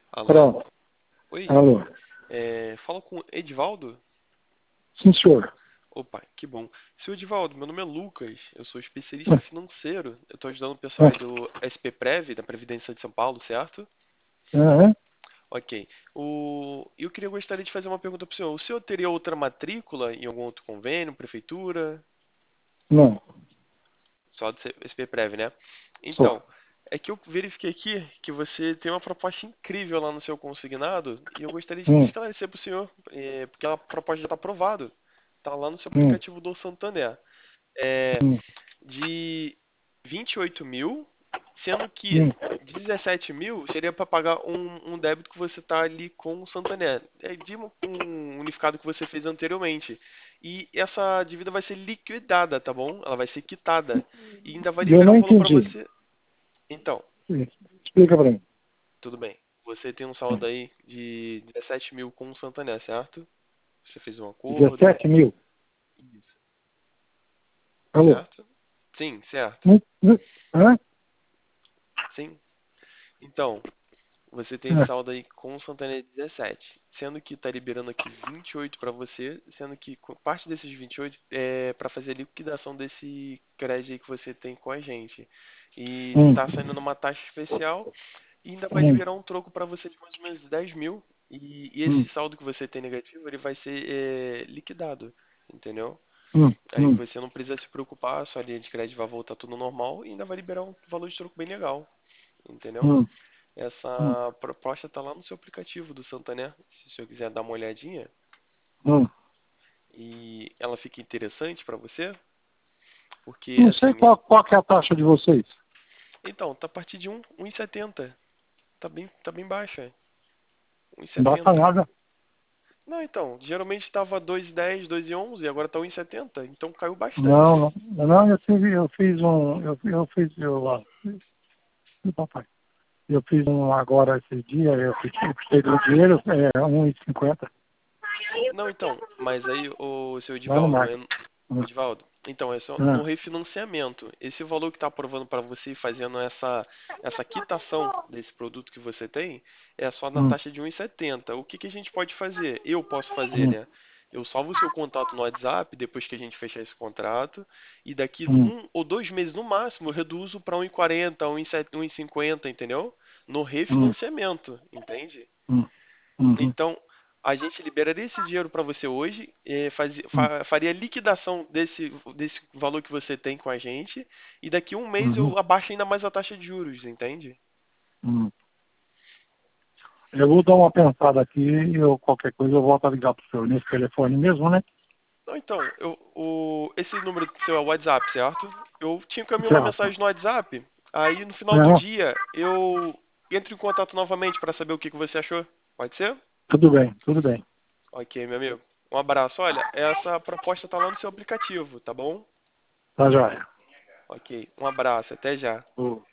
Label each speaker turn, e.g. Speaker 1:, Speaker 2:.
Speaker 1: Alô?
Speaker 2: Pronto.
Speaker 1: Oi,
Speaker 2: Alô.
Speaker 1: fala com o Edivaldo?
Speaker 2: Sim, senhor.
Speaker 1: Opa, que bom. Seu Edivaldo, meu nome é Lucas, eu sou especialista financeiro. Eu estou ajudando o pessoal aí do SP Prev, da Previdência de São Paulo, certo?
Speaker 2: Aham.
Speaker 1: Ok. Eu gostaria de fazer uma pergunta para o senhor. O senhor teria outra matrícula em algum outro convênio, prefeitura?
Speaker 2: Não,
Speaker 1: Só do SP Prev, né?
Speaker 2: só.
Speaker 1: Então, é que eu verifiquei aqui que você tem uma proposta incrível lá no seu consignado e eu gostaria de
Speaker 2: Hum,
Speaker 1: esclarecer para o senhor, porque a proposta já está aprovada. Está lá no seu
Speaker 2: hum,
Speaker 1: aplicativo do Santander. É
Speaker 2: hum,
Speaker 1: de 28 mil, sendo que
Speaker 2: hum.
Speaker 1: 17 mil seria para pagar um débito que você está ali com o Santander. É de um unificado que você fez anteriormente. E essa dívida vai ser liquidada, tá bom? Ela vai ser quitada. E ainda vai
Speaker 2: Eu
Speaker 1: liberar
Speaker 2: não
Speaker 1: um valor para
Speaker 2: entendi.
Speaker 1: você. Então,
Speaker 2: Explica pra mim.
Speaker 1: tudo bem. Você tem um saldo aí de 17 mil com o Santander, certo? Você fez um acordo.
Speaker 2: 17 mil.
Speaker 1: Isso.
Speaker 2: Alô?
Speaker 1: Certo? Sim, certo.
Speaker 2: Hã?
Speaker 1: Sim. Então, você tem
Speaker 2: É.
Speaker 1: saldo aí com o Santander 17, sendo que está liberando aqui 28 para você, sendo que parte desses 28 é para fazer a liquidação desse crédito aí que você tem com a gente. E
Speaker 2: Hum,
Speaker 1: está saindo numa taxa especial e ainda vai
Speaker 2: hum,
Speaker 1: liberar um troco para você de mais ou menos 10 mil. E esse
Speaker 2: hum,
Speaker 1: saldo que você tem negativo, ele vai ser liquidado, entendeu? Aí
Speaker 2: hum,
Speaker 1: você não precisa se preocupar, sua linha de crédito vai voltar tudo normal e ainda vai liberar um valor de troco bem legal, entendeu?
Speaker 2: hum, hum,
Speaker 1: Essa proposta está lá no seu aplicativo do Santander, se o senhor quiser dar uma olhadinha.
Speaker 2: hum.
Speaker 1: E ela fica interessante para você, porque
Speaker 2: Não sei
Speaker 1: assim,
Speaker 2: qual que é a taxa de vocês.
Speaker 1: então, tá a partir de 1,70. Tá bem baixa.
Speaker 2: Não basta
Speaker 1: 1,70.
Speaker 2: nada.
Speaker 1: Não, então, geralmente estava 2,10, 2,11 e agora tá 1,70, então caiu
Speaker 2: Não,
Speaker 1: bastante.
Speaker 2: não. Não, eu fiz um. Ih, papai. Eu fiz um agora esse dia, eu peguei o dinheiro, 1,50
Speaker 1: Não, então, mas aí o seu
Speaker 2: lá no
Speaker 1: Edivaldo,
Speaker 2: market. Hum,
Speaker 1: Edivaldo, então é só no
Speaker 2: hum,
Speaker 1: refinanciamento. Esse valor que está aprovando para você e fazendo essa quitação desse produto que você tem é só na
Speaker 2: hum,
Speaker 1: taxa de 1,70. O que que a gente pode fazer? Eu posso fazer,
Speaker 2: hum,
Speaker 1: né? Eu salvo o seu contato no WhatsApp depois que a gente fechar esse contrato e daqui
Speaker 2: hum,
Speaker 1: 1 ou 2 meses no máximo eu reduzo para 1,40, 1,50, entendeu? No
Speaker 2: hum,
Speaker 1: refinanciamento, entende?
Speaker 2: hum, hum,
Speaker 1: Então, a gente liberaria esse dinheiro para você hoje,
Speaker 2: hum,
Speaker 1: faria liquidação desse valor que você tem com a gente, e daqui 1 mês
Speaker 2: hum,
Speaker 1: eu abaixo ainda mais a taxa de juros, entende?
Speaker 2: hum. Eu vou dar uma pensada aqui e qualquer coisa eu volto a ligar pro senhor nesse telefone mesmo, né?
Speaker 1: Não, então, esse número seu é o WhatsApp, certo? Eu te encaminho uma
Speaker 2: Certo.
Speaker 1: mensagem no WhatsApp, aí no final do
Speaker 2: Aham.
Speaker 1: dia eu entro em contato novamente para saber o que que você achou. Pode ser?
Speaker 2: Tudo bem, tudo bem.
Speaker 1: Ok, meu amigo. Um abraço. Olha, essa proposta tá lá no seu aplicativo, tá bom?
Speaker 2: Tá joia.
Speaker 1: Ok, um abraço, até já.
Speaker 2: Ô.